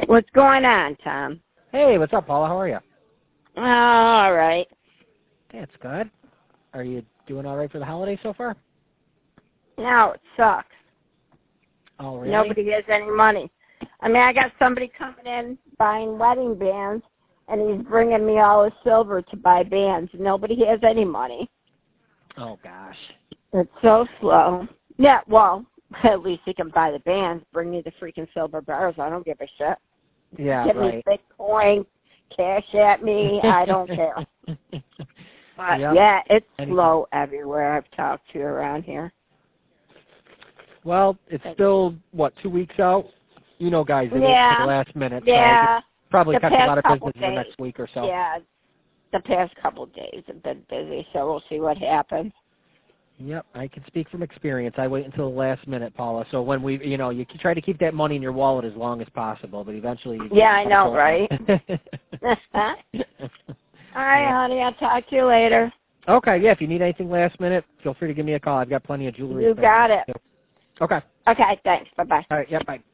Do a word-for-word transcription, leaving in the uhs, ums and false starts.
What's going on, Tom? Hey, what's up, Paula? How are you? Oh, all right. That's good. Are you doing all right for the holiday so far? No, it sucks. Oh, really? Nobody has any money. I mean, I got somebody coming in buying wedding bands, and he's bringing me all his silver to buy bands. Nobody has any money. Oh, gosh. It's so slow. Yeah, well, at least he can buy the bands. Bring me the freaking silver bars. I don't give a shit. Yeah, Give right. me Bitcoin, cash at me. I don't care. But, yep. yeah, it's Anything. slow everywhere I've talked to around here. Well, it's still, what, two weeks out? You know, guys, it yeah. is to the last minute, yeah. so probably the catch a lot of business days, in the next week or so. Yeah, the past couple of days have been busy, so we'll see what happens. Yep, I can speak from experience. I wait until the last minute, Paula. So when we, you know, you can try to keep that money in your wallet as long as possible, but eventually you Yeah, I know, right? All right, yeah. honey, I'll talk to you later. Okay, yeah, if you need anything last minute, feel free to give me a call. I've got plenty of jewelry. You got it. Okay. Okay, thanks. Bye-bye. All right, yeah, bye.